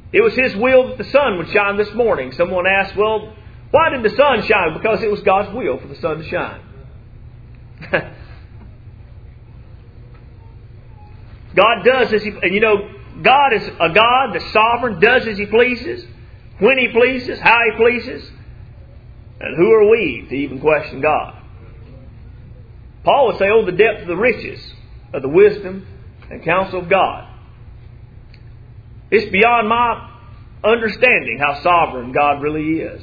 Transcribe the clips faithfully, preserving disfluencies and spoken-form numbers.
It was His will that the sun would shine this morning. Someone asked, well, why did the sun shine? Because it was God's will for the sun to shine. God does as He... And you know, God is a God that's sovereign, does as He pleases, when He pleases, how He pleases. And who are we to even question God? Paul would say, oh, the depth of the riches of the wisdom and counsel of God. It's beyond my understanding how sovereign God really is.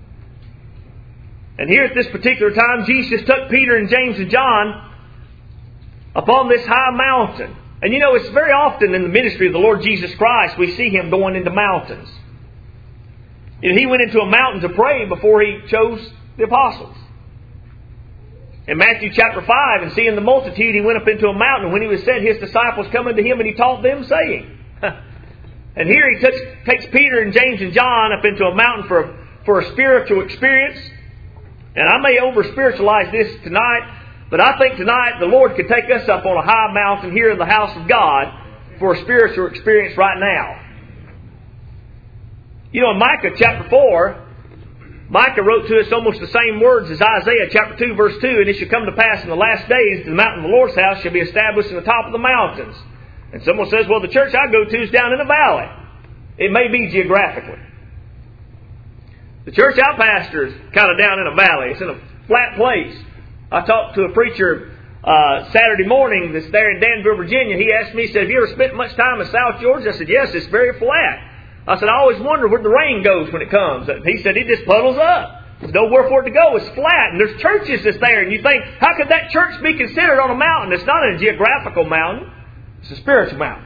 And here at this particular time, Jesus took Peter and James and John upon this high mountain. And you know, it's very often in the ministry of the Lord Jesus Christ, we see Him going into mountains. You know, He went into a mountain to pray before He chose the apostles. In Matthew chapter five, and seeing the multitude, He went up into a mountain. When He was sent, His disciples come unto Him, and He taught them, saying... And here He takes, takes Peter and James and John up into a mountain for, for a spiritual experience. And I may over-spiritualize this tonight, but I think tonight the Lord could take us up on a high mountain here in the house of God for a spiritual experience right now. You know, in Micah chapter four, Micah wrote to us almost the same words as Isaiah chapter two verse two. And it shall come to pass in the last days that the mountain of the Lord's house shall be established in the top of the mountains. And someone says, well, the church I go to is down in a valley. It may be geographically. The church I pastor is kind of down in a valley. It's in a flat place. I talked to a preacher uh, Saturday morning that's there in Danville, Virginia. He asked me, he said, have you ever spent much time in South Georgia? I said, yes, it's very flat. I said, I always wonder where the rain goes when it comes. And he said, it just puddles up. There's nowhere for it to go. It's flat. And there's churches that's there. And you think, how could that church be considered on a mountain? It's not a geographical mountain. It's a spiritual mountain.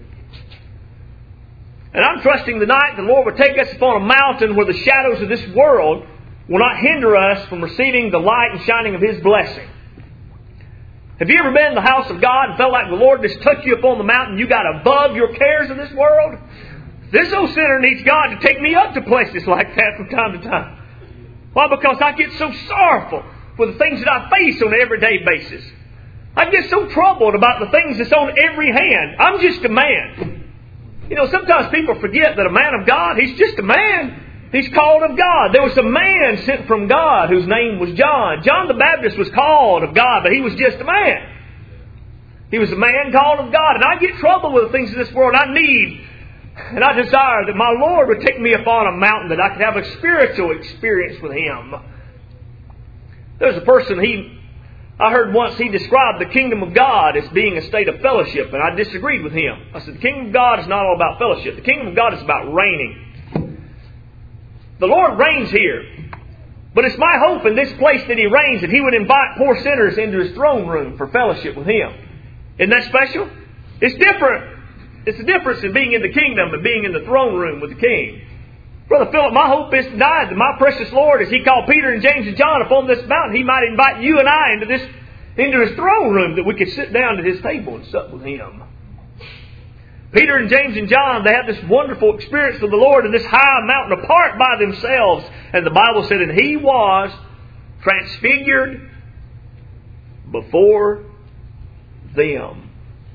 And I'm trusting tonight the Lord will take us upon a mountain where the shadows of this world will not hinder us from receiving the light and shining of His blessing. Have you ever been in the house of God and felt like the Lord just took you upon the mountain? You got above your cares of this world? This old sinner needs God to take me up to places like that from time to time. Why? Because I get so sorrowful for the things that I face on an everyday basis. I get so troubled about the things that's on every hand. I'm just a man. You know, sometimes people forget that a man of God, he's just a man. He's called of God. There was a man sent from God whose name was John. John the Baptist was called of God, but he was just a man. He was a man called of God. And I get troubled with the things of this world. I need and I desire that my Lord would take me upon a mountain that I could have a spiritual experience with Him. There's a person, he I heard once he described the kingdom of God as being a state of fellowship, and I disagreed with him. I said, the kingdom of God is not all about fellowship. The kingdom of God is about reigning. The Lord reigns here. But it's my hope in this place that He reigns that He would invite poor sinners into His throne room for fellowship with Him. Isn't that special? It's different. It's the difference in being in the kingdom and being in the throne room with the King. Brother Philip, my hope is tonight that my precious Lord, as He called Peter and James and John upon this mountain, He might invite you and I into this, into His throne room, that we could sit down at His table and sup with Him. Peter and James and John, they had this wonderful experience with the Lord in this high mountain apart by themselves. And the Bible said, and He was transfigured before them.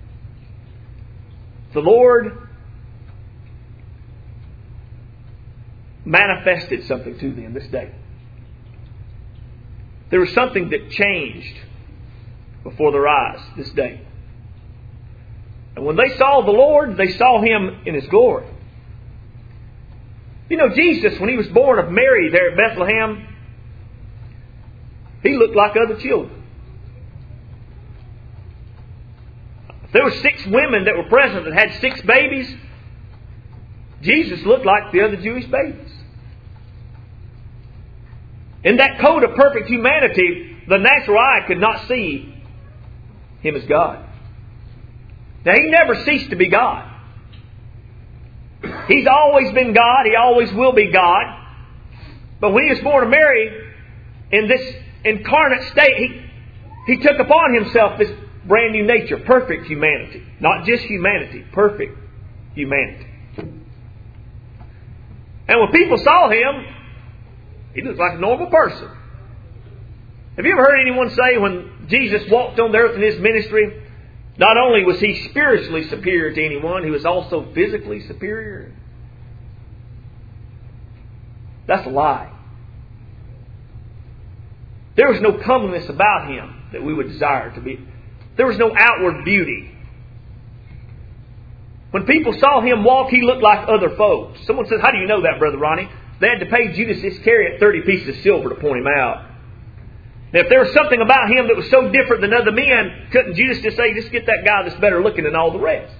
The Lord manifested something to them this day. There was something that changed before their eyes this day. And when they saw the Lord, they saw Him in His glory. You know, Jesus, when He was born of Mary there at Bethlehem, He looked like other children. There were six women that were present that had six babies. Jesus looked like the other Jewish babies. In that coat of perfect humanity, the natural eye could not see Him as God. Now, He never ceased to be God. He's always been God. He always will be God. But when He was born of Mary, in this incarnate state, He, he took upon Himself this brand new nature, perfect humanity. Not just humanity, perfect humanity. And when people saw Him, He looked like a normal person. Have you ever heard anyone say when Jesus walked on the earth in His ministry, not only was He spiritually superior to anyone, He was also physically superior? That's a lie. There was no comeliness about Him that we would desire to be. There was no outward beauty. When people saw Him walk, He looked like other folks. Someone says, how do you know that, Brother Ronnie? They had to pay Judas Iscariot thirty pieces of silver to point Him out. Now, if there was something about Him that was so different than other men, couldn't Judas just say, just get that guy that's better looking than all the rest?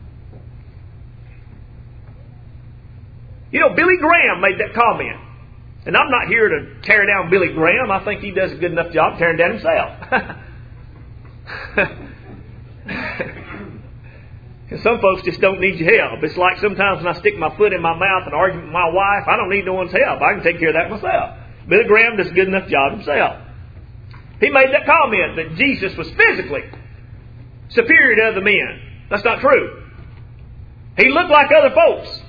You know, Billy Graham made that comment. And I'm not here to tear down Billy Graham. I think he does a good enough job tearing down himself. Some folks just don't need your help. It's like sometimes when I stick my foot in my mouth and argue with my wife, I don't need no one's help. I can take care of that myself. Billy Graham does a good enough job himself. He made that comment that Jesus was physically superior to other men. That's not true. He looked like other folks.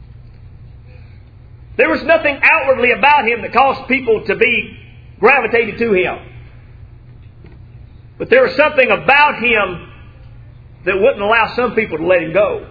There was nothing outwardly about Him that caused people to be gravitated to Him. But there was something about Him that wouldn't allow some people to let Him go.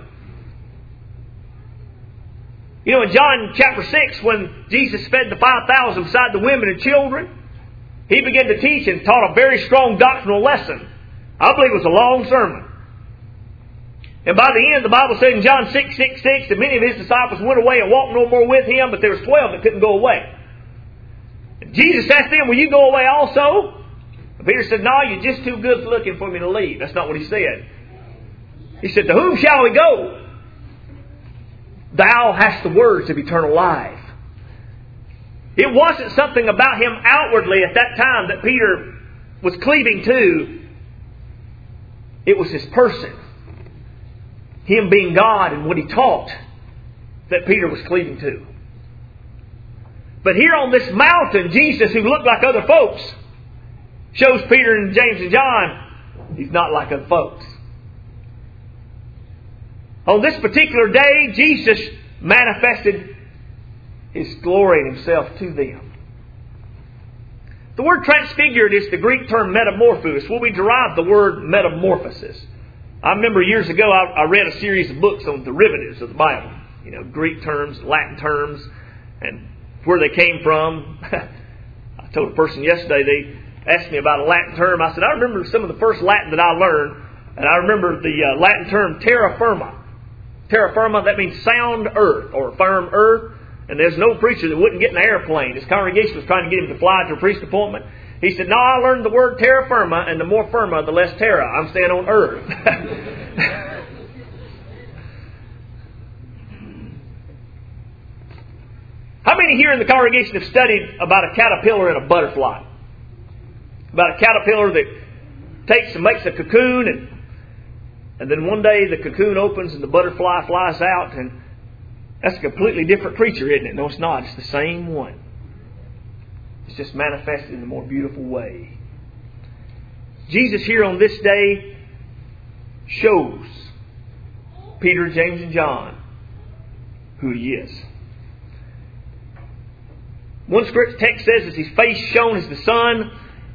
You know, in John chapter six, when Jesus fed the five thousand beside the women and children, He began to teach and taught a very strong doctrinal lesson. I believe it was a long sermon. And by the end, the Bible said in John six, six, six, that many of His disciples went away and walked no more with Him, but there was twelve that couldn't go away. And Jesus asked them, will you go away also? And Peter said, no, you're just too good looking for me to leave. That's not what He said. He said, to whom shall we go? Thou hast the words of eternal life. It wasn't something about Him outwardly at that time that Peter was cleaving to. It was His person. Him being God and what He taught that Peter was cleaving to. But here on this mountain, Jesus, who looked like other folks, shows Peter and James and John, He's not like other folks. On this particular day, Jesus manifested His glory in Himself to them. The word transfigured is the Greek term metamorphos, where we derive the word metamorphosis. I remember years ago I, I read a series of books on derivatives of the Bible. You know, Greek terms, Latin terms, and where they came from. I told a person yesterday, they asked me about a Latin term. I said, I remember some of the first Latin that I learned, and I remember the uh, Latin term terra firma. Terra firma, that means sound earth or firm earth. And there's no preacher that wouldn't get in an airplane. His congregation was trying to get him to fly to a priest appointment. He said, no, I learned the word terra firma, and the more firma, the less terra. I'm staying on earth. How many here in the congregation have studied about a caterpillar and a butterfly? About a caterpillar that takes and makes a cocoon, and, and then one day the cocoon opens and the butterfly flies out, and that's a completely different creature, isn't it? No, it's not. It's the same one. It's just manifested in a more beautiful way. Jesus here on this day shows Peter, James, and John who He is. One scripture text says, as His face shone as the sun,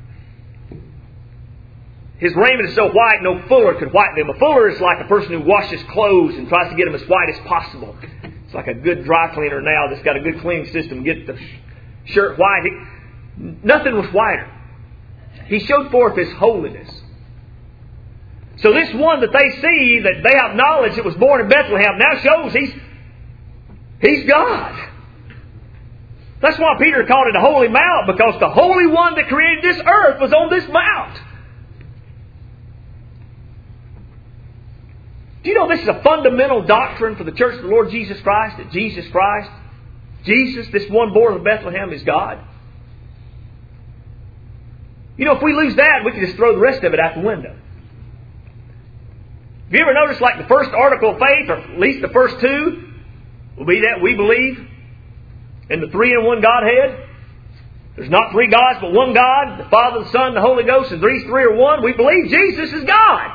His raiment is so white no fuller could white them. A fuller is like a person who washes clothes and tries to get them as white as possible. It's like a good dry cleaner now that's got a good cleaning system. Get the shirt white. It, nothing was whiter. He showed forth His holiness. So this one that they see, that they have knowledge that was born in Bethlehem, now shows He's, he's God. That's why Peter called it a holy mount, because the Holy One that created this earth was on this mount. Do you know this is a fundamental doctrine for the Church of the Lord Jesus Christ? That Jesus Christ, Jesus, this one born of Bethlehem, is God? You know, if we lose that, we can just throw the rest of it out the window. Have you ever noticed like the first article of faith, or at least the first two, will be that we believe in the three in one Godhead? There's not three gods but one God, the Father, the Son, the Holy Ghost, and these three are one. We believe Jesus is God.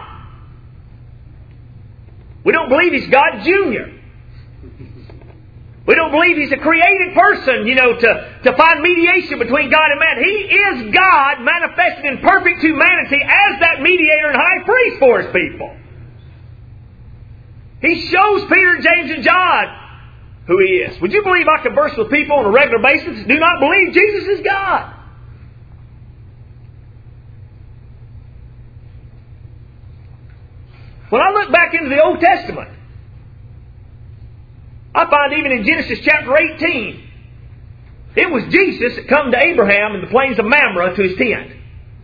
We don't believe He's God Junior We don't believe He's a created person, you know, to, to find mediation between God and man. He is God manifested in perfect humanity as that mediator and high priest for His people. He shows Peter, James, and John who He is. Would you believe I converse with people on a regular basis that do not believe Jesus is God? When I look back into the Old Testament, I find even in Genesis chapter eighteen, it was Jesus that come to Abraham in the plains of Mamre to his tent.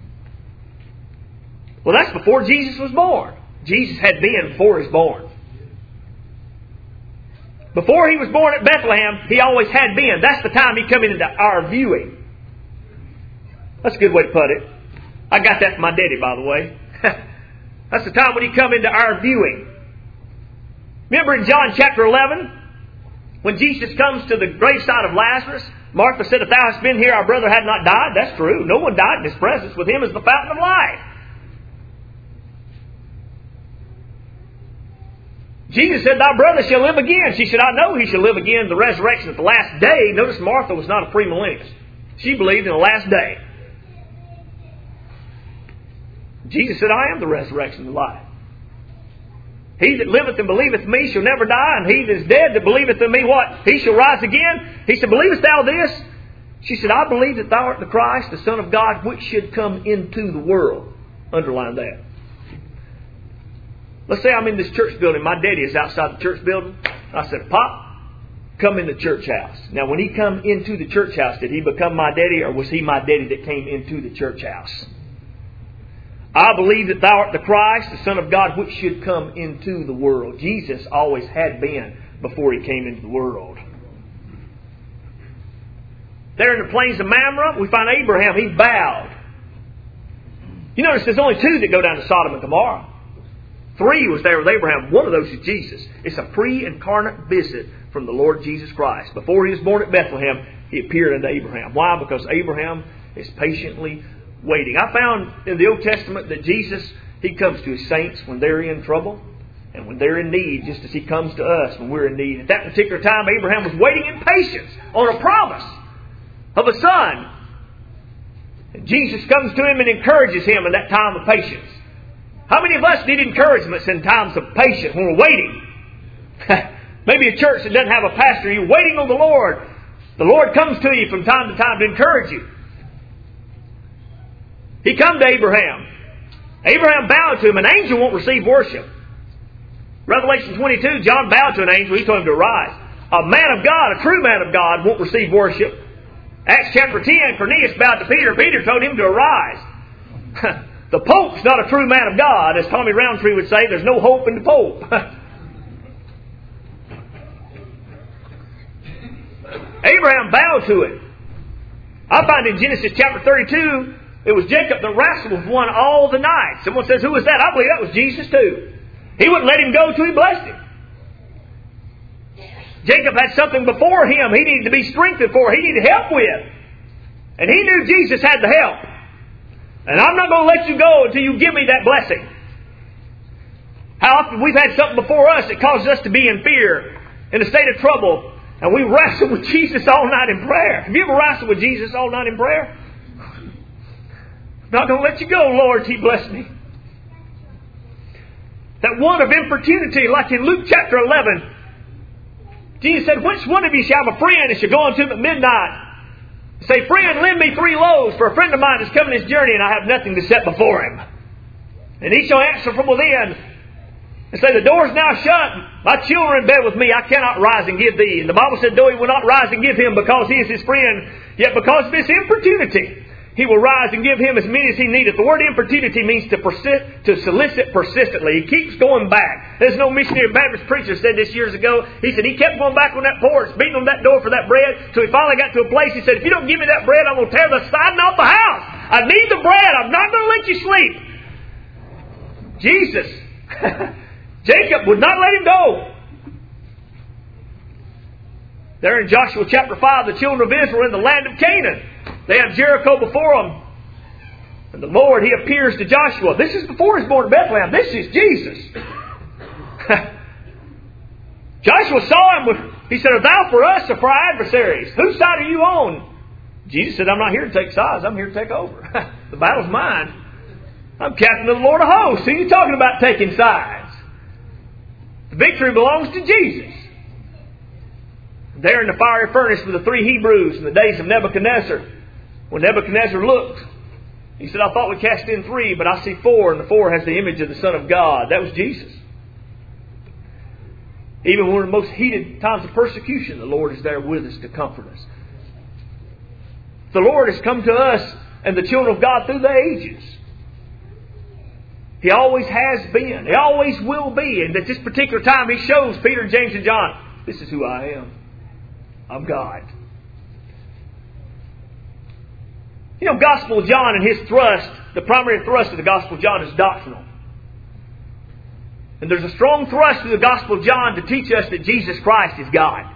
Well, that's before Jesus was born. Jesus had been before He was born. Before He was born at Bethlehem, He always had been. That's the time He come into our viewing. That's a good way to put it. I got that from my daddy, by the way. That's the time when He come into our viewing. Remember in John chapter eleven, when Jesus comes to the graveside of Lazarus, Martha said, "If thou hadst been here, our brother had not died." That's true. No one died in His presence. With Him is the fountain of life. Jesus said, "Thy brother shall live again." She said, "I know he shall live again in the resurrection at the last day." Notice Martha was not a premillennialist. She believed in the last day. Jesus said, "I am the resurrection and the life. He that liveth and believeth in me shall never die, and he that is dead that believeth in me," what? "He shall rise again." He said, "Believest thou this?" She said, "I believe that thou art the Christ, the Son of God, which should come into the world." Underline that. Let's say I'm in this church building. My daddy is outside the church building. I said, "Pop, come in the church house." Now, when he come into the church house, did he become my daddy, or was he my daddy that came into the church house? I believe that thou art the Christ, the Son of God, which should come into the world. Jesus always had been before He came into the world. There in the plains of Mamre, we find Abraham. He bowed. You notice there's only two that go down to Sodom and Gomorrah. Three was there with Abraham. One of those is Jesus. It's a pre-incarnate visit from the Lord Jesus Christ. Before He was born at Bethlehem, He appeared unto Abraham. Why? Because Abraham is patiently waiting. I found in the Old Testament that Jesus, He comes to His saints when they're in trouble and when they're in need, just as He comes to us when we're in need. At that particular time, Abraham was waiting in patience on a promise of a son. And Jesus comes to him and encourages him in that time of patience. How many of us need encouragements in times of patience when we're waiting? Maybe a church that doesn't have a pastor, you're waiting on the Lord. The Lord comes to you from time to time to encourage you. He come to Abraham. Abraham bowed to him. An angel won't receive worship. Revelation twenty-two, John bowed to an angel. He told him to arise. A man of God, a true man of God, won't receive worship. Acts chapter ten, Cornelius bowed to Peter. Peter told him to arise. The Pope's not a true man of God. As Tommy Roundtree would say, there's no hope in the Pope. Abraham bowed to it. I find in Genesis chapter thirty-two, it was Jacob that wrestled with one all the night. Someone says, "Who was that?" I believe that was Jesus too. He wouldn't let him go till he blessed him. Jacob had something before him he needed to be strengthened for. He needed help with. And he knew Jesus had the help. And I'm not going to let you go until you give me that blessing. How often we've had something before us that causes us to be in fear, in a state of trouble, and we wrestle with Jesus all night in prayer. Have you ever wrestled with Jesus all night in prayer? I'm not going to let you go, Lord, till you bless me. That one of importunity, like in Luke chapter eleven, Jesus said, "Which one of you shall have a friend and shall go unto him at midnight? Say, 'Friend, lend me three loaves, for a friend of mine is coming his journey, and I have nothing to set before him.' And he shall answer from within, and say, 'The door is now shut. My children are in bed with me. I cannot rise and give thee.' And the Bible said, though he will not rise and give him because he is his friend, yet because of his importunity, he will rise and give him as many as he needeth." The word importunity means to persist, to solicit persistently. He keeps going back. There's no missionary Baptist preacher said this years ago. He said he kept going back on that porch, beating on that door for that bread, till he finally got to a place. He said, "If you don't give me that bread, I'm going to tear the siding off the house. I need the bread. I'm not going to let you sleep." Jesus, Jacob would not let him go. There in Joshua chapter five, the children of Israel in the land of Canaan. They have Jericho before them. And the Lord, He appears to Joshua. This is before He's born in Bethlehem. This is Jesus. Joshua saw him. With, he said, "Are thou for us or for our adversaries? Whose side are you on?" Jesus said, "I'm not here to take sides. I'm here to take over. The battle's mine. I'm captain of the Lord of hosts. Who are you talking about taking sides? The victory belongs to Jesus." There in the fiery furnace were the three Hebrews in the days of Nebuchadnezzar. When Nebuchadnezzar looked, he said, I thought we cast in three, but I see four, and the four has the image of the Son of God. That was Jesus. Even when we're in the most heated times of persecution, the Lord is there with us to comfort us. The Lord has come to us and the children of God through the ages. He always has been. He always will be. And at this particular time, He shows Peter, James, and John, this is who I am. I'm God. You know, Gospel of John and his thrust, the primary thrust of the Gospel of John is doctrinal. And there's a strong thrust of the Gospel of John to teach us that Jesus Christ is God.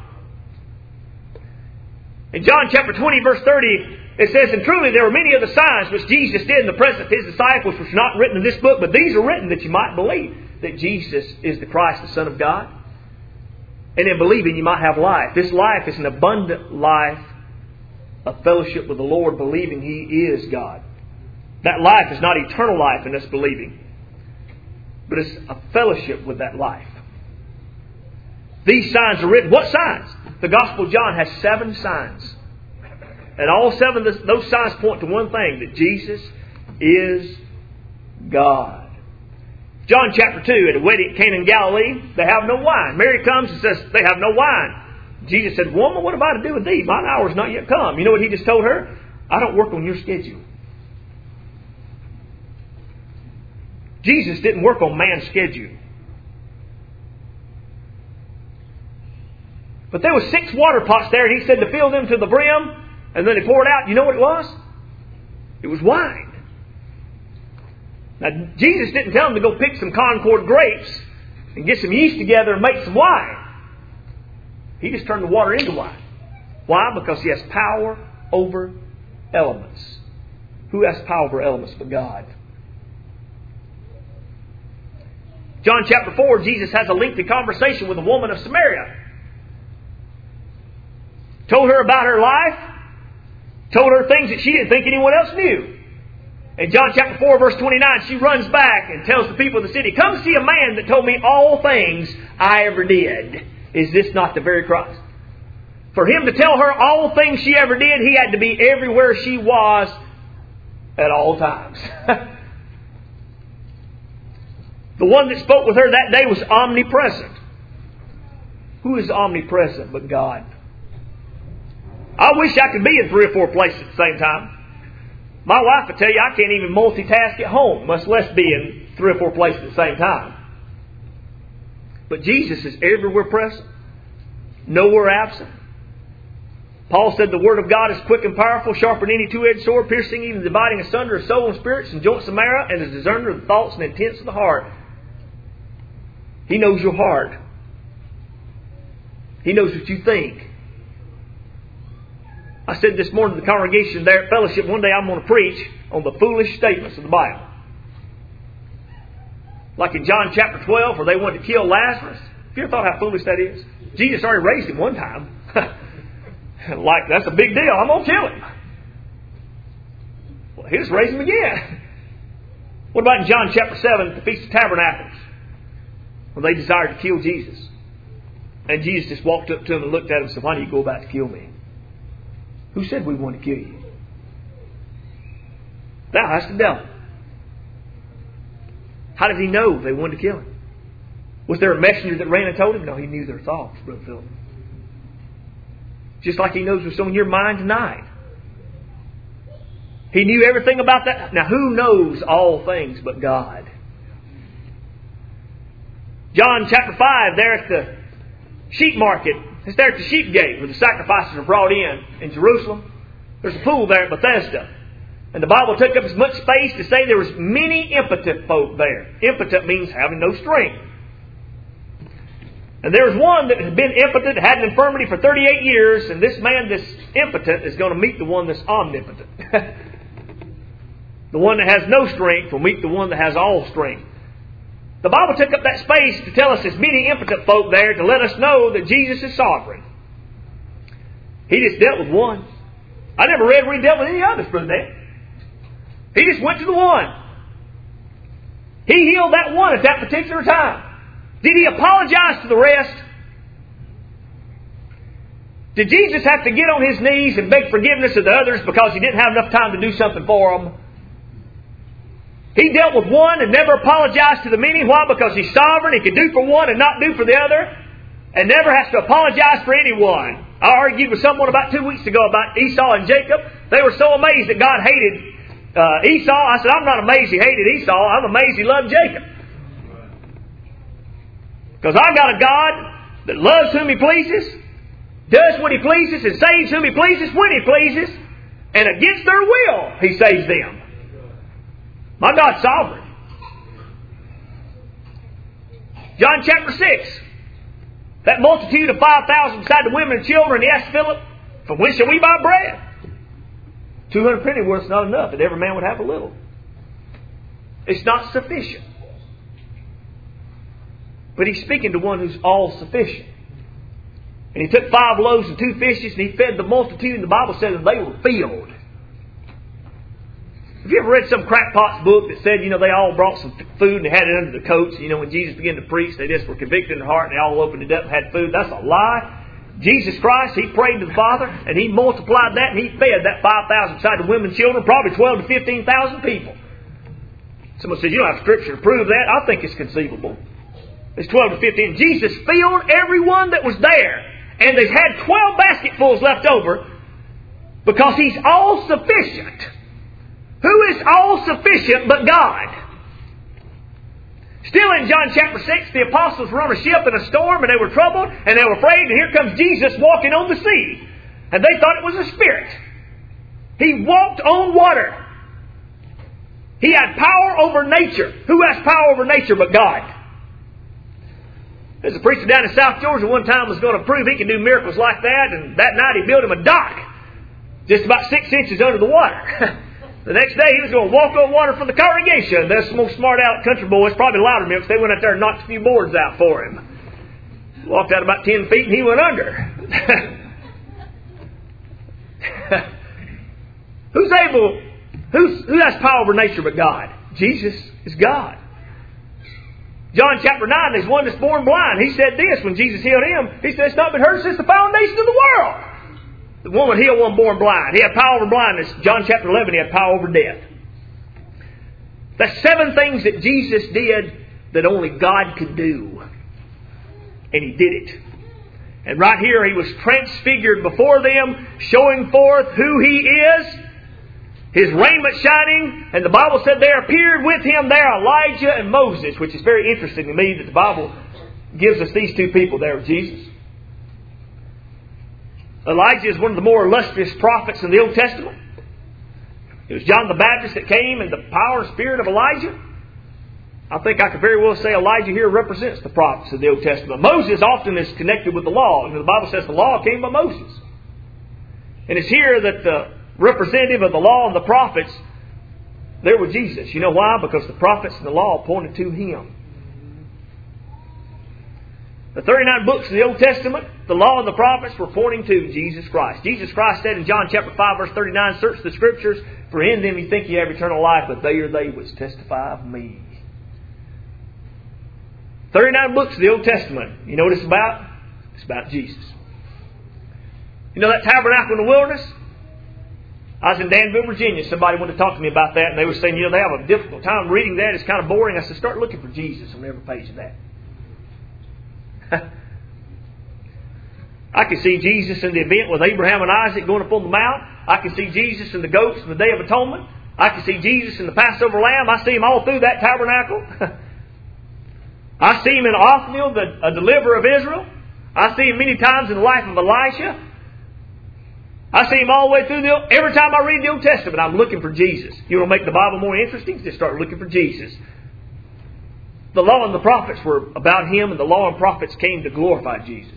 In John chapter twenty, verse thirty, it says, And truly there were many other signs which Jesus did in the presence of His disciples, which are not written in this book, but these are written that you might believe that Jesus is the Christ, the Son of God. And in believing you might have life. This life is an abundant life of fellowship with the Lord, believing He is God. That life is not eternal life in us believing, but it's a fellowship with that life. These signs are written. What signs? The Gospel of John has seven signs. And all seven of those signs point to one thing, that Jesus is God. John chapter two, at a wedding at Cana in Galilee, they have no wine. Mary comes and says, they have no wine. Jesus said, Woman, what have I to do with thee? Mine hour is not yet come. You know what He just told her? I don't work on your schedule. Jesus didn't work on man's schedule. But there were six water pots there, and He said to fill them to the brim, and then He poured out. You know what it was? It was wine. Now, Jesus didn't tell them to go pick some Concord grapes and get some yeast together and make some wine. He just turned the water into wine. Why? Because He has power over elements. Who has power over elements but God? John chapter four, Jesus has a lengthy conversation with a woman of Samaria. Told her about her life. Told her things that she didn't think anyone else knew. In John chapter four, verse twenty-nine, she runs back and tells the people of the city, Come see a man that told me all things I ever did. Is this not the very Christ? For Him to tell her all things she ever did, He had to be everywhere she was at all times. The one that spoke with her that day was omnipresent. Who is omnipresent but God? I wish I could be in three or four places at the same time. My wife will tell you I can't even multitask at home, much less be in three or four places at the same time. But Jesus is everywhere present, nowhere absent. Paul said the Word of God is quick and powerful, sharper than any two-edged sword, piercing even dividing asunder of soul and spirits and joints and marrow, and is a discerner of the thoughts and intents of the heart. He knows your heart. He knows what you think. I said this morning to the congregation there at Fellowship, one day I'm going to preach on the foolish statements of the Bible. Like in John chapter twelve, where they wanted to kill Lazarus. Have you ever thought how foolish that is? Jesus already raised him one time. Like, that's a big deal. I'm going to kill him. Well, he just raised him again. What about in John chapter seven, at the Feast of Tabernacles, when they desired to kill Jesus? And Jesus just walked up to him and looked at him and said, Why do you go about to kill me? Who said we want to kill you? Thou hast the devil. How did he know they wanted to kill him? Was there a messenger that ran and told him? No, he knew their thoughts, Brother Philip. Just like he knows what's on your mind tonight. He knew everything about that. Now, who knows all things but God? John chapter five, there at the sheep market. It's there at the sheep gate where the sacrifices are brought in in Jerusalem. There's a pool there at Bethesda. And the Bible took up as much space to say there was many impotent folk there. Impotent means having no strength. And there was one that had been impotent, had an infirmity for thirty-eight years, and this man, this impotent, is going to meet the one that's omnipotent. The one that has no strength will meet the one that has all strength. The Bible took up that space to tell us there's many impotent folk there to let us know that Jesus is sovereign. He just dealt with one. I never read where He dealt with any others, Brother Dan. He just went to the one. He healed that one at that particular time. Did He apologize to the rest? Did Jesus have to get on His knees and beg forgiveness of the others because He didn't have enough time to do something for them? He dealt with one and never apologized to the many. Why? Because He's sovereign. He can do for one and not do for the other. And never has to apologize for anyone. I argued with someone about two weeks ago about Esau and Jacob. They were so amazed that God hated uh, Esau. I said, I'm not amazed He hated Esau. I'm amazed He loved Jacob. Because I've got a God that loves whom He pleases, does what He pleases, and saves whom He pleases when He pleases, and against their will He saves them. My God's sovereign. John chapter six. That multitude of five thousand beside the women and children, He asked Philip, from whence shall we buy bread? Two hundred penny worth is not enough, that every man would have a little. It's not sufficient. But He's speaking to one who's all sufficient. And He took five loaves and two fishes, and He fed the multitude, and the Bible says that they were filled. Have you ever read some crackpot's book that said, you know, they all brought some food and they had it under the coats? You know, when Jesus began to preach, they just were convicted in their heart and they all opened it up and had food. That's a lie. Jesus Christ, He prayed to the Father and He multiplied that and He fed that five thousand beside the women and children, probably twelve to fifteen thousand people. Someone says, you don't have Scripture to prove that. I think it's conceivable. It's twelve to fifteen. Jesus filled everyone that was there. And they had twelve basketfuls left over because He's all sufficient. Who is all sufficient but God? Still in John chapter six, the apostles were on a ship in a storm and they were troubled and they were afraid, and here comes Jesus walking on the sea. And they thought it was a spirit. He walked on water. He had power over nature. Who has power over nature but God? There's a preacher down in South Georgia one time was going to prove he can do miracles like that, and that night he built him a dock just about six inches under the water. The next day he was going to walk on water for the congregation. There's some old smart aleck country boys, probably louder than him, they went out there and knocked a few boards out for him. Walked out about ten feet and he went under. Who's able, who's, who has power over nature but God? Jesus is God. John chapter nine, there's one that's born blind. He said this when Jesus healed him. He said, it's not been heard since the foundation of the world. The woman healed one born blind. He had power over blindness. John chapter eleven, He had power over death. That's seven things that Jesus did that only God could do. And He did it. And right here He was transfigured before them, showing forth who He is. His raiment shining. And the Bible said there appeared with Him there Elijah and Moses, which is very interesting to me that the Bible gives us these two people there with Jesus. Elijah is one of the more illustrious prophets in the Old Testament. It was John the Baptist that came in the power and spirit of Elijah. I think I could very well say Elijah here represents the prophets of the Old Testament. Moses often is connected with the law. And the Bible says the law came by Moses. And it's here that the representative of the law and the prophets, there were Jesus. You know why? Because the prophets and the law pointed to Him. The thirty-nine books of the Old Testament, the law and the prophets were pointing to Jesus Christ. Jesus Christ said in John chapter five, verse thirty-nine, search the Scriptures, for in them you think you have eternal life, but they are they which testify of me. thirty-nine books of the Old Testament. You know what it's about? It's about Jesus. You know that tabernacle in the wilderness? I was in Danville, Virginia. Somebody wanted to talk to me about that, and they were saying, you know, they have a difficult time reading that. It's kind of boring. I said, start looking for Jesus on every page of that. I can see Jesus in the event with Abraham and Isaac going up on the mount. I can see Jesus in the goats in the Day of Atonement. I can see Jesus in the Passover lamb. I see Him all through that tabernacle. I see Him in Othniel, the a deliverer of Israel. I see Him many times in the life of Elisha. I see Him all the way through the... Every time I read the Old Testament, I'm looking for Jesus. You want to make the Bible more interesting? Just start looking for Jesus. The law and the prophets were about Him, and the law and prophets came to glorify Jesus.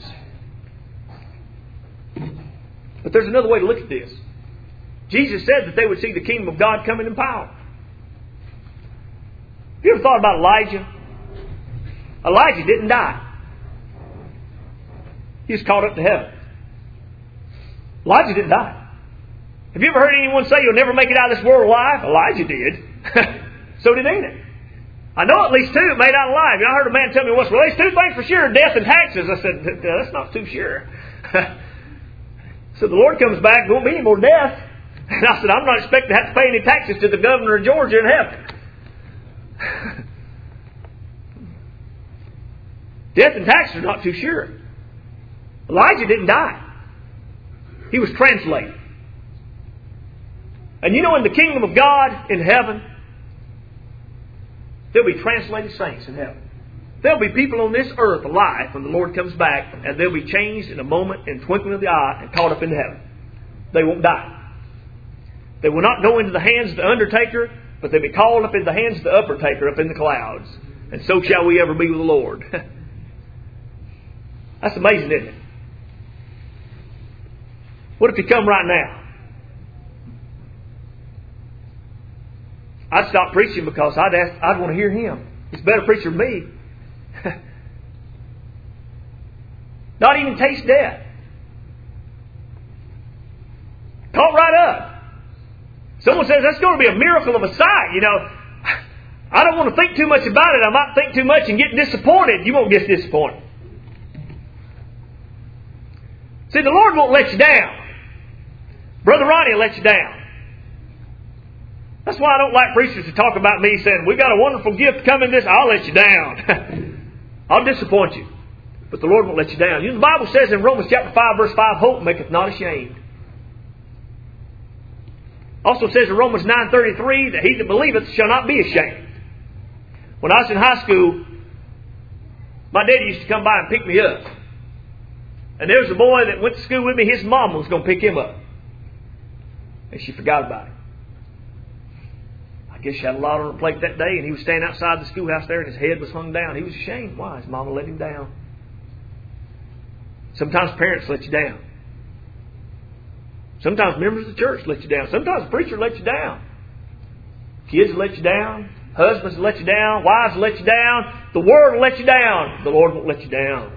But there's another way to look at this. Jesus said that they would see the kingdom of God coming in power. Have you ever thought about Elijah? Elijah didn't die. He was caught up to heaven. Elijah didn't die. Have you ever heard anyone say you'll never make it out of this world alive? Elijah did. So did Enoch. I know at least two made out alive. I heard a man tell me once, well, there's two things for sure, death and taxes. I said, that's not too sure. So the Lord comes back, there won't be any more death. And I said, I'm not expecting to have to pay any taxes to the governor of Georgia in heaven. Death and taxes are not too sure. Elijah didn't die. He was translated. And you know, in the kingdom of God in heaven, there'll be translated saints in heaven. There'll be people on this earth alive when the Lord comes back, and they'll be changed in a moment, in twinkling of the eye, and caught up into heaven. They won't die. They will not go into the hands of the undertaker, but they'll be called up into the hands of the uppertaker up in the clouds. And so shall we ever be with the Lord. That's amazing, isn't it? What if He come right now? I'd stop preaching because I'd ask, I'd want to hear Him. He's a better preacher than me. Not even taste death. Caught right up. Someone says that's going to be a miracle of a sight. You know, I don't want to think too much about it. I might think too much and get disappointed. You won't get disappointed. See, the Lord won't let you down. Brother Ronnie will let you down. That's why I don't like preachers to talk about me saying, we've got a wonderful gift coming this. I'll let you down. I'll disappoint you. But the Lord won't let you down. You know, the Bible says in Romans chapter five, verse five, hope maketh not ashamed. Also says in Romans nine thirty-three that he that believeth shall not be ashamed. When I was in high school, my daddy used to come by and pick me up. And there was a boy that went to school with me. His mom was going to pick him up. And she forgot about him. I guess she had a lot on her plate that day, and he was standing outside the schoolhouse there, and his head was hung down. He was ashamed. Why? His mama let him down. Sometimes parents let you down. Sometimes members of the church let you down. Sometimes a preacher lets you down. Kids let you down. Husbands let you down. Wives let you down. The world will let you down. The Lord won't let you down.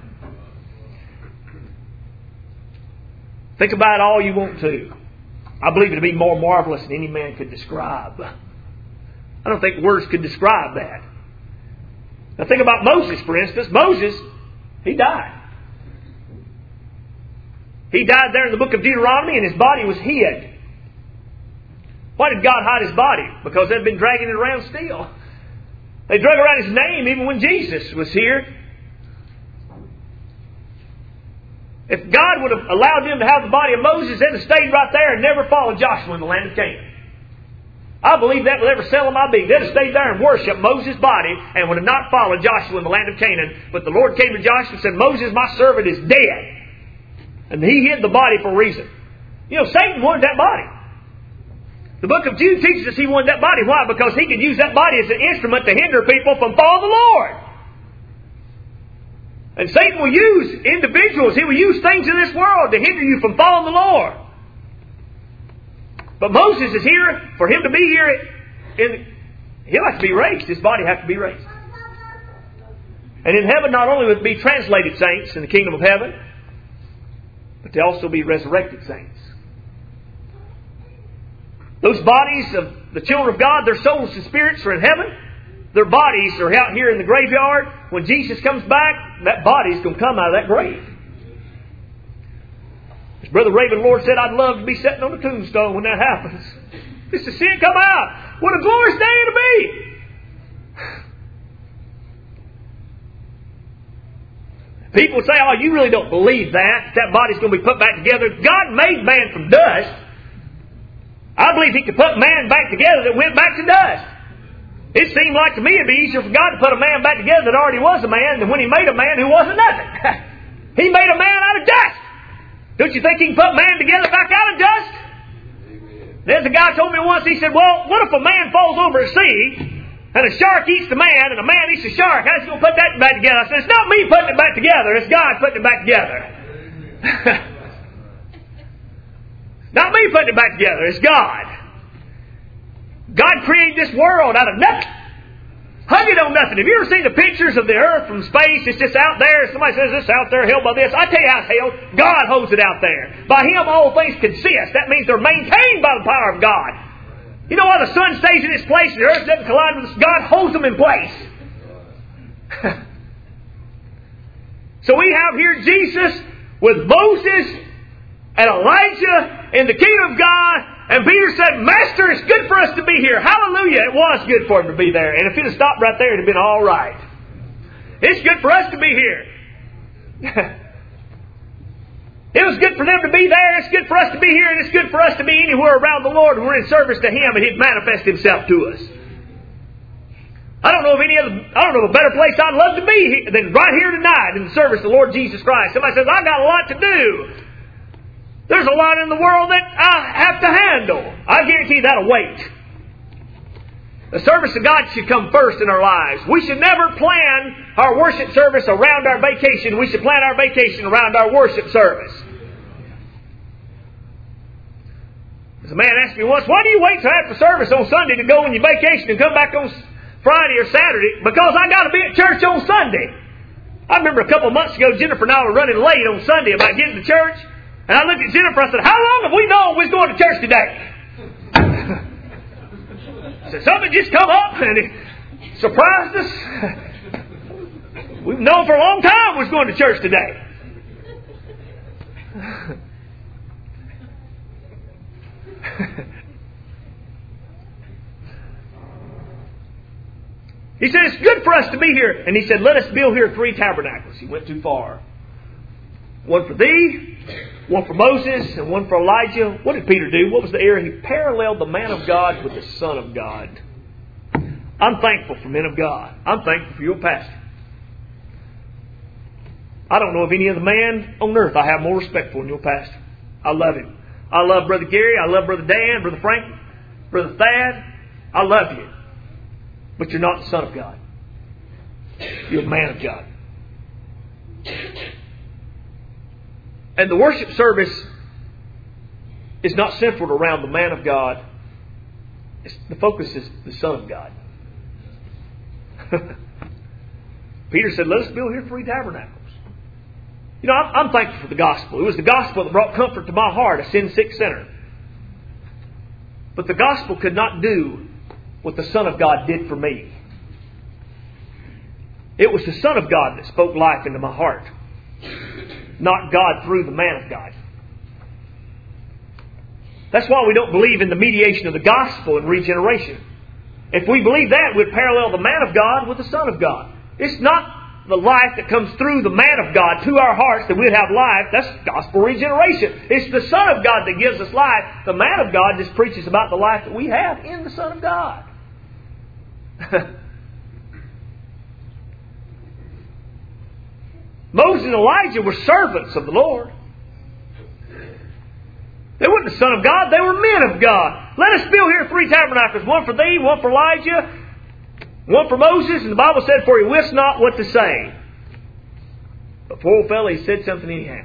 Think about it all you want to. I believe it to be more marvelous than any man could describe. I don't think words could describe that. Now think about Moses, for instance. Moses, he died. He died there in the book of Deuteronomy, and his body was hid. Why did God hide his body? Because they'd been dragging it around still. They drug around his name even when Jesus was here. If God would have allowed them to have the body of Moses, they'd have stayed right there and never followed Joshua in the land of Canaan. I believe that with every cell of my being. They'd have stayed there and worshipped Moses' body and would have not followed Joshua in the land of Canaan. But the Lord came to Joshua and said, Moses, my servant, is dead. And he hid the body for a reason. You know, Satan wanted that body. The book of Jude teaches us he wanted that body. Why? Because he could use that body as an instrument to hinder people from following the Lord. And Satan will use individuals. He will use things in this world to hinder you from following the Lord. But Moses is here. For him to be here, in, he'll have to be raised. His body has to be raised. And in heaven, not only will it be translated saints in the kingdom of heaven, but they'll also be resurrected saints. Those bodies of the children of God, their souls and spirits are in heaven. Their bodies are out here in the graveyard. When Jesus comes back, that body's going to come out of that grave. As Brother Raven Lord said, I'd love to be sitting on the tombstone when that happens. Just to see it come out. What a glorious day it'll be. People say, oh, you really don't believe that. That body's going to be put back together. God made man from dust. I believe He could put man back together that went back to dust. It seemed like to me it'd be easier for God to put a man back together that already was a man than when He made a man who wasn't nothing. He made a man out of dust. Don't you think He can put man together back out of dust? Amen. There's a guy told me once, he said, well, what if a man falls over a sea and a shark eats the man and a man eats the shark? How's he going to put that back together? I said, it's not me putting it back together. It's God putting it back together. Not me putting it back together. It's God. God created this world out of nothing. Hung it on nothing. Have you ever seen the pictures of the earth from space? It's just out there. Somebody says it's out there held by this. I tell you how it's held. God holds it out there. By Him all things consist. That means they're maintained by the power of God. You know why the sun stays in its place and the earth doesn't collide with us? God holds them in place. So we have here Jesus with Moses and Elijah in the kingdom of God. And Peter said, Master, it's good for us to be here. Hallelujah. It was good for him to be there. And if he'd have stopped right there, it'd have been all right. It's good for us to be here. It was good for them to be there. It's good for us to be here. And it's good for us to be anywhere around the Lord. We're in service to Him and He'd manifest Himself to us. I don't know of any other, I don't know of a better place I'd love to be than right here tonight in the service of the Lord Jesus Christ. Somebody says, I've got a lot to do. There's a lot in the world that I have to handle. I guarantee that'll wait. The service of God should come first in our lives. We should never plan our worship service around our vacation. We should plan our vacation around our worship service. As a man asked me once, why do you wait till after service on Sunday to go on your vacation and come back on Friday or Saturday? Because I got to be at church on Sunday. I remember a couple of months ago, Jennifer and I were running late on Sunday about getting to church. And I looked at Jennifer and I said, how long have we known we was going to church today? I said, something just come up and it surprised us. We've known for a long time we was going to church today. He said, it's good for us to be here. And he said, let us build here three tabernacles. He went too far. One for thee, one for Moses, and one for Elijah. What did Peter do? What was the error? He paralleled the man of God with the Son of God. I'm thankful for men of God. I'm thankful for your pastor. I don't know of any other man on earth I have more respect for than your pastor. I love him. I love Brother Gary. I love Brother Dan, Brother Frank, Brother Thad. I love you. But you're not the Son of God. You're a man of God. And the worship service is not centered around the man of God. It's, the focus is the Son of God. Peter said, let us build here three tabernacles. You know, I'm, I'm thankful for the gospel. It was the gospel that brought comfort to my heart, a sin-sick sinner. But the gospel could not do what the Son of God did for me. It was the Son of God that spoke life into my heart, not God through the man of God. That's why we don't believe in the mediation of the gospel and regeneration. If we believe that, we'd parallel the man of God with the Son of God. It's not the life that comes through the man of God to our hearts that we'd have life. That's gospel regeneration. It's the Son of God that gives us life. The man of God just preaches about the life that we have in the Son of God. Moses and Elijah were servants of the Lord. They weren't the Son of God. They were men of God. Let us build here three tabernacles. One for thee, one for Elijah, one for Moses. And the Bible said, for he wist not what to say. But poor old fella, he said something anyhow.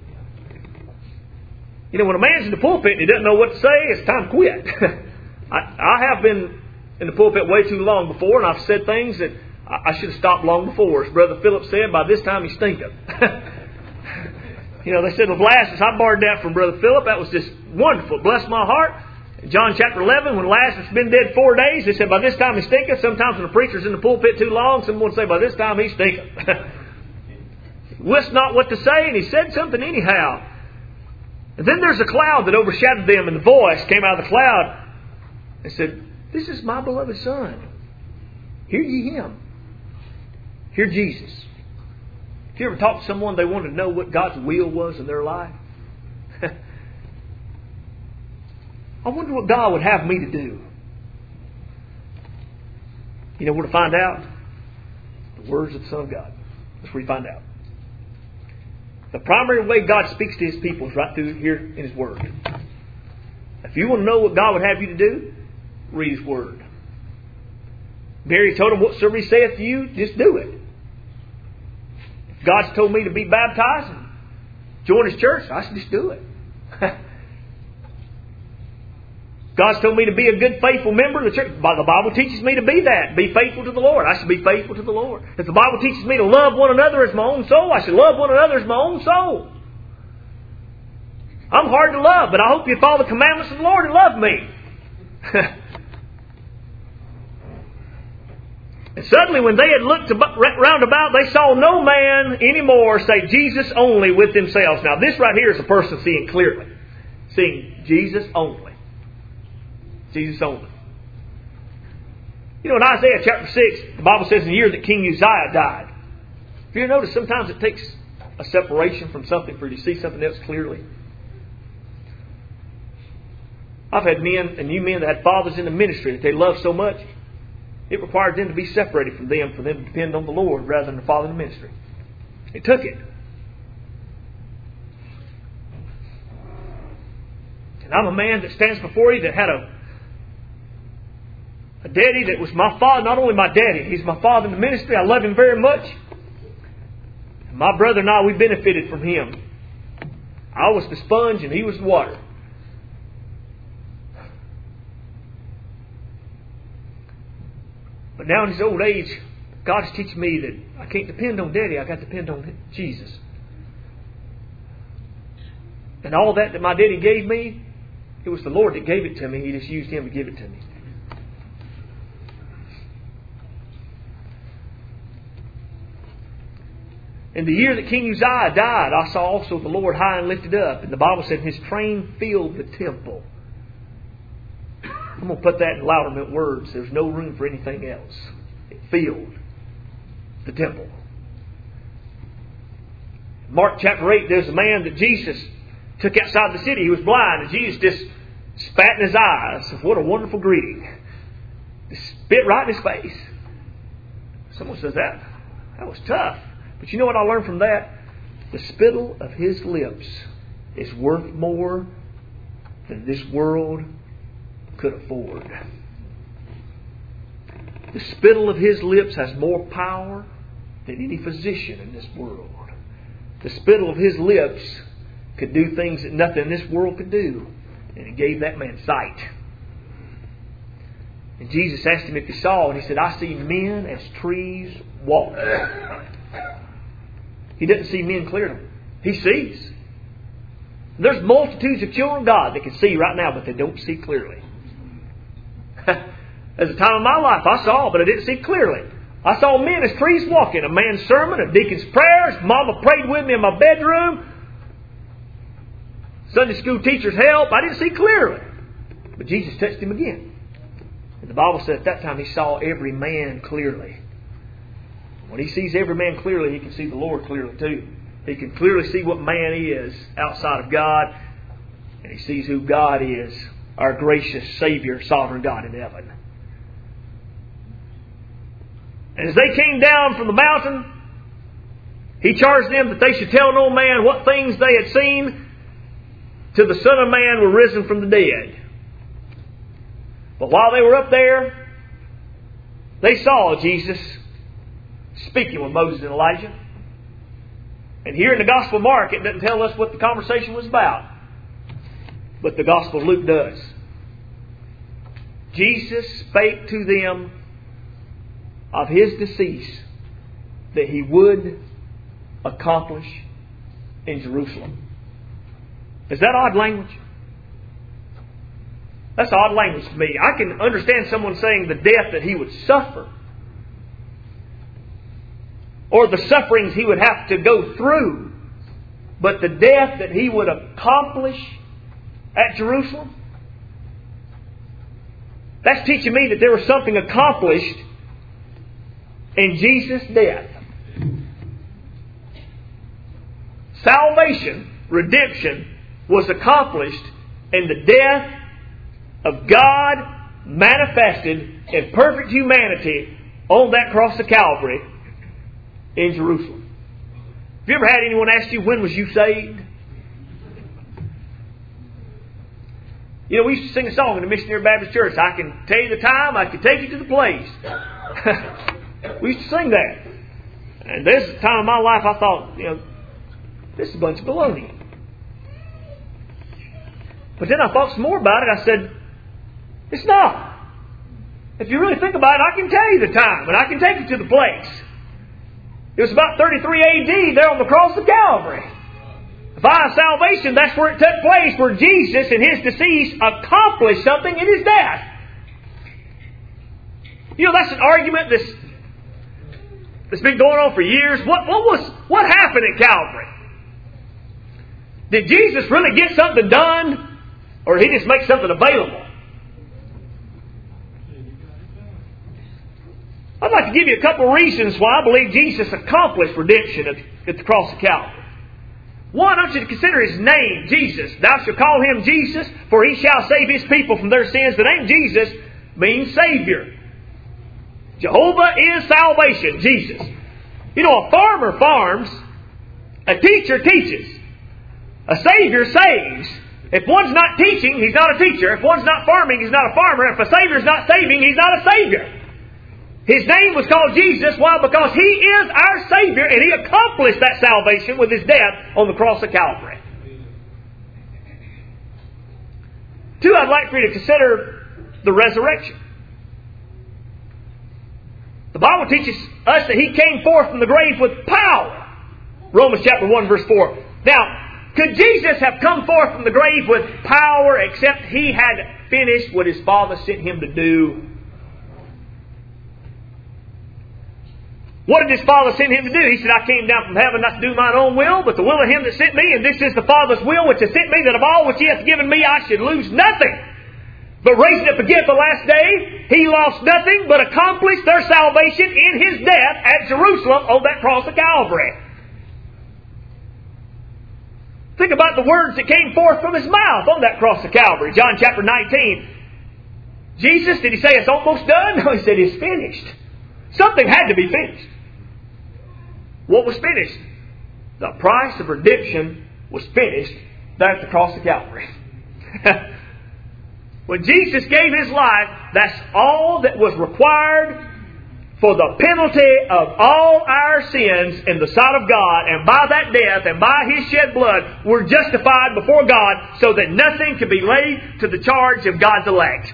You know, when a man's in the pulpit and he doesn't know what to say, it's time to quit. I, I have been in the pulpit way too long before, and I've said things that I, I should have stopped long before. As Brother Philip said, by this time he stinketh. You know, they said the Lazarus, I borrowed that from Brother Philip. That was just wonderful. Bless my heart. In John chapter eleven, when Lazarus had been dead four days, they said, by this time he stinketh. Sometimes when a preacher's in the pulpit too long, someone would say, by this time he stinketh. He wist not what to say, and he said something anyhow. And then there's a cloud that overshadowed them, and the voice came out of the cloud and said, this is my beloved Son. Hear ye Him. Hear Jesus. If you ever talk to someone, they wanted to know what God's will was in their life. I wonder what God would have me to do. You know where to find out? The words of the Son of God. That's where you find out. The primary way God speaks to His people is right through here in His Word. If you want to know what God would have you to do, read His Word. Mary told him, whatsoever He saith to you, just do it. If God's told me to be baptized and join His church, I should just do it. God's told me to be a good, faithful member of the church. The Bible teaches me to be that. Be faithful to the Lord. I should be faithful to the Lord. If the Bible teaches me to love one another as my own soul, I should love one another as my own soul. I'm hard to love, but I hope you follow the commandments of the Lord and love me. And suddenly when they had looked about, round about, they saw no man anymore save Jesus only with themselves. Now this right here is a person seeing clearly. Seeing Jesus only. Jesus only. You know, in Isaiah chapter six, the Bible says in the year that King Uzziah died. Have you ever noticed sometimes it takes a separation from something for you to see something else clearly? I've had men and new men that had fathers in the ministry that they loved so much, it required them to be separated from them for them to depend on the Lord rather than the father in the ministry. It took it. And I'm a man that stands before you that had a a daddy that was my father, not only my daddy, he's my father in the ministry. I love him very much. And my brother and I, we benefited from him. I was the sponge and he was the water. But now in his old age, God is teaching me that I can't depend on Daddy. I got to depend on Jesus. And all that that my daddy gave me, it was the Lord that gave it to me. He just used Him to give it to me. In the year that King Uzziah died, I saw also the Lord high and lifted up. And the Bible said His train filled the temple. I'm going to put that in louder words. There's no room for anything else. It filled the temple. Mark chapter eight, there's a man that Jesus took outside the city. He was blind, and Jesus just spat in his eyes. What a wonderful greeting. Just spit right in his face. Someone says that, that was tough. But you know what I learned from that? The spittle of His lips is worth more than this world could afford. The spittle of His lips has more power than any physician in this world. The spittle of His lips could do things that nothing in this world could do. And it gave that man sight. And Jesus asked him if he saw, and he said, I see men as trees walking. He doesn't see men clearly. He sees. There's multitudes of children of God that can see right now, but they don't see clearly. There's a time in my life I saw, but I didn't see clearly. I saw men as trees walking. A man's sermon, a deacon's prayers. Mama prayed with me in my bedroom. Sunday school teacher's help. I didn't see clearly. But Jesus touched him again. And the Bible said at that time He saw every man clearly. When He sees every man clearly, He can see the Lord clearly too. He can clearly see what man is outside of God. And He sees who God is. Our gracious Savior, sovereign God in heaven. And as they came down from the mountain, He charged them that they should tell no man what things they had seen till the Son of Man were risen from the dead. But while they were up there, they saw Jesus speaking with Moses and Elijah. And here in the Gospel of Mark, it doesn't tell us what the conversation was about. But the Gospel of Luke does. Jesus spake to them of His decease that He would accomplish in Jerusalem. Is that odd language? That's odd language to me. I can understand someone saying the death that He would suffer, or the sufferings He would have to go through. But the death that He would accomplish at Jerusalem, that's teaching me that there was something accomplished in Jesus' death. Salvation, redemption, was accomplished in the death of God manifested in perfect humanity on that cross of Calvary in Jerusalem. Have you ever had anyone ask you, when was you saved? You know, we used to sing a song in the Missionary Baptist Church. I can tell you the time, I can take you to the place. We used to sing that. And there's a time in my life I thought, you know, this is a bunch of baloney. But then I thought some more about it. I said, it's not. If you really think about it, I can tell you the time, and I can take you to the place. It was about thirty-three A D there on the cross of Calvary. Via salvation, that's where it took place, where Jesus in His decease accomplished something in His death. You know, that's an argument that's that's been going on for years. What, what was what happened at Calvary? Did Jesus really get something done, or did He just make something available? I'd like to give you a couple of reasons why I believe Jesus accomplished redemption at, at the cross of Calvary. One, I want you to consider His name, Jesus. Thou shalt call Him Jesus, for He shall save His people from their sins. The name Jesus means Savior. Jehovah is salvation, Jesus. You know, a farmer farms, a teacher teaches, a Savior saves. If one's not teaching, he's not a teacher. If one's not farming, he's not a farmer. If a Savior's not saving, he's not a Savior. His name was called Jesus. Why? Because He is our Savior, and He accomplished that salvation with His death on the cross of Calvary. Two, I'd like for you to consider the resurrection. The Bible teaches us that He came forth from the grave with power. Romans chapter one verse four. Now, could Jesus have come forth from the grave with power except He had finished what His Father sent Him to do? What did His Father send Him to do? He said, I came down from heaven not to do mine own will, but the will of Him that sent me. And this is the Father's will which has sent me, that of all which He hath given me I should lose nothing, but raise it up again the last day. He lost nothing, but accomplished their salvation in His death at Jerusalem on that cross of Calvary. Think about the words that came forth from His mouth on that cross of Calvary. John chapter nineteen. Jesus, did He say it's almost done? No, He said it's finished. Something had to be finished. What was finished? The price of redemption was finished there at the cross of Calvary. When Jesus gave His life, that's all that was required for the penalty of all our sins in the sight of God. And by that death and by His shed blood, we're justified before God so that nothing can be laid to the charge of God's elect.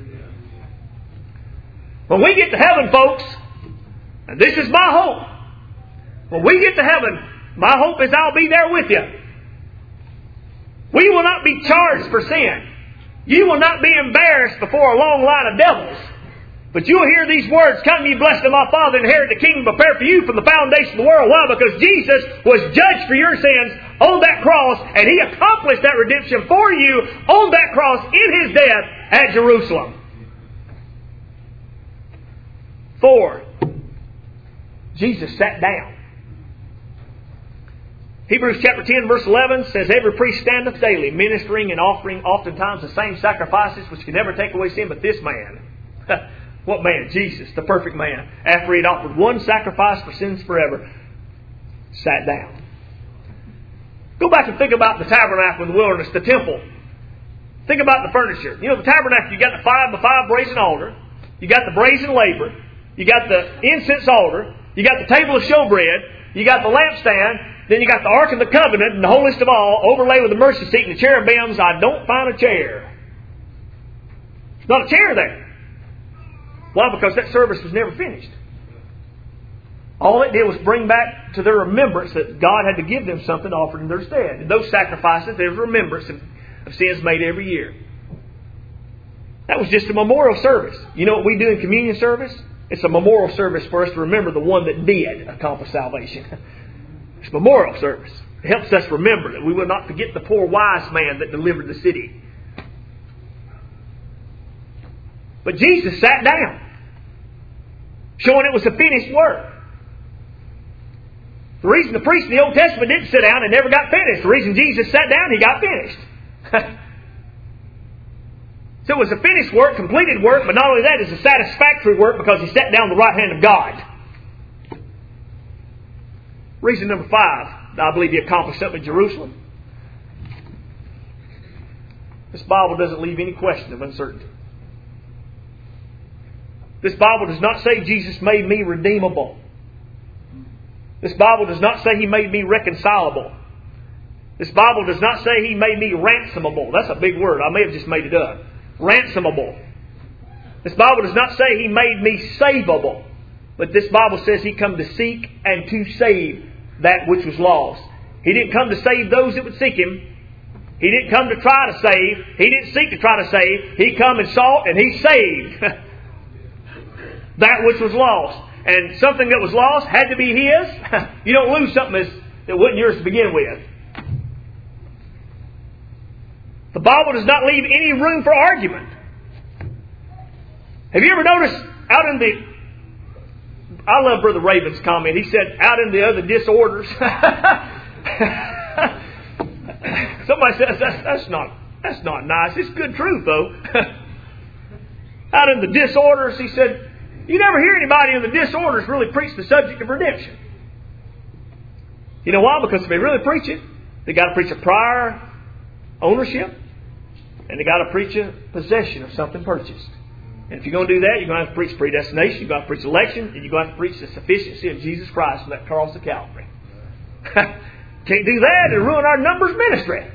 When we get to heaven, folks, and this is my hope, when we get to heaven, my hope is I'll be there with you. We will not be charged for sin. You will not be embarrassed before a long line of devils. But you'll hear these words, come ye blessed of my Father, inherit the kingdom prepared for you from the foundation of the world. Why? Because Jesus was judged for your sins on that cross, and He accomplished that redemption for you on that cross in His death at Jerusalem. Four, Jesus sat down. Hebrews chapter ten verse eleven says, every priest standeth daily, ministering and offering oftentimes the same sacrifices which can never take away sin, but this man, what man? Jesus, the perfect man, after He had offered one sacrifice for sins forever, sat down. Go back and think about the tabernacle in the wilderness, the temple. Think about the furniture. You know, the tabernacle, you got the five by five brazen altar, you got the brazen laver, you got the incense altar, you got the table of showbread, you got the lampstand, then you got the Ark of the Covenant, and the holiest of all, overlaid with the mercy seat and the cherubims. I don't find a chair. There's not a chair there. Why? Because that service was never finished. All it did was bring back to their remembrance that God had to give them something offered in their stead. And those sacrifices, there was remembrance of, of sins made every year. That was just a memorial service. You know what we do in communion service? It's a memorial service for us to remember the one that did accomplish salvation. It's a memorial service. It helps us remember that we will not forget the poor wise man that delivered the city. But Jesus sat down, showing it was a finished work. The reason the priests in the Old Testament didn't sit down and never got finished, the reason Jesus sat down, He got finished. So it was a finished work, completed work, but not only that, it's a satisfactory work because He sat down at the right hand of God. Reason number five, I believe He accomplished something in Jerusalem. This Bible doesn't leave any question of uncertainty. This Bible does not say Jesus made me redeemable. This Bible does not say He made me reconcilable. This Bible does not say He made me ransomable. That's a big word. I may have just made it up. Ransomable. This Bible does not say He made me savable. But this Bible says He come to seek and to save that which was lost. He didn't come to save those that would seek Him. He didn't come to try to save. He didn't seek to try to save. He come and sought and He saved that which was lost. and something that was lost had to be his, you don't lose something that's, that wasn't yours to begin with. The Bible does not leave any room for argument. Have you ever noticed out in the... I love Brother Raven's comment. He said, out in the other disorders. Somebody says, that's, that's, not, that's not nice. It's good truth, though. Out in the disorders, he said, you never hear anybody in the disorders really preach the subject of redemption. You know why? Because if they really preach it, they got to preach a prior ownership, and they got to preach a possession of something purchased. And if you're going to do that, you're going to have to preach predestination, you're going to have to preach election, and you're going to have to preach the sufficiency of Jesus Christ on that cross of Calvary. Can't do that and ruin our numbers ministry.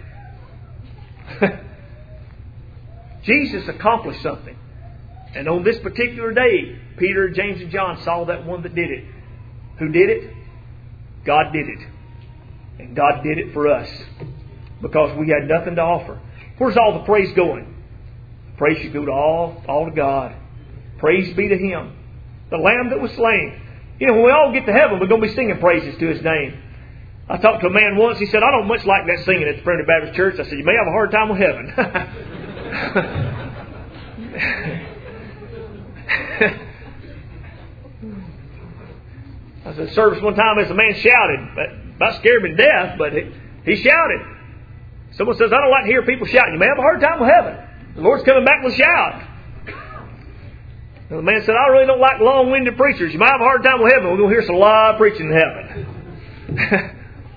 Jesus accomplished something. And on this particular day, Peter, James, and John saw that one that did it. Who did it? God did it. And God did it for us. Because we had nothing to offer. Where's all the praise going? Praise should go to all, all to God. Praise be to Him. The Lamb that was slain. You know, when we all get to heaven, we're going to be singing praises to His name. I talked to a man once. He said, I don't much like that singing at the Primitive Baptist Church. I said, you may have a hard time with heaven. I was at service one time as a man shouted. About scared me to death, but he, he shouted. Someone says, I don't like to hear people shouting. You may have a hard time with heaven. The Lord's coming back with a shout. And the man said, I really don't like long-winded preachers. You might have a hard time with heaven. We're going to hear some live preaching in heaven.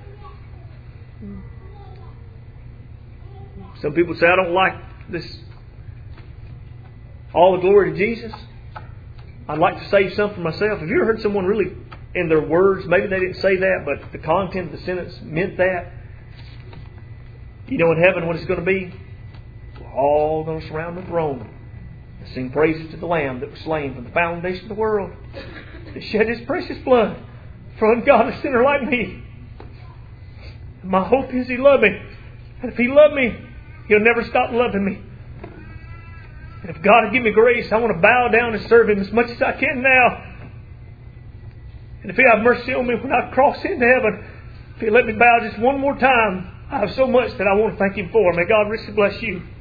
Some people say, I don't like this. All the glory to Jesus. I'd like to save some for myself. Have you ever heard someone really, in their words, maybe they didn't say that, but the content of the sentence meant that? You know in heaven what it's going to be? We're all going to surround the throne and sing praises to the Lamb that was slain from the foundation of the world, that shed His precious blood for an ungodly sinner like me. And my hope is He loved me. And if He loved me, He'll never stop loving me. And if God will give me grace, I want to bow down and serve Him as much as I can now. And if He'll have mercy on me when I cross into heaven, if He'll let me bow just one more time, I have so much that I want to thank Him for. May God richly bless you.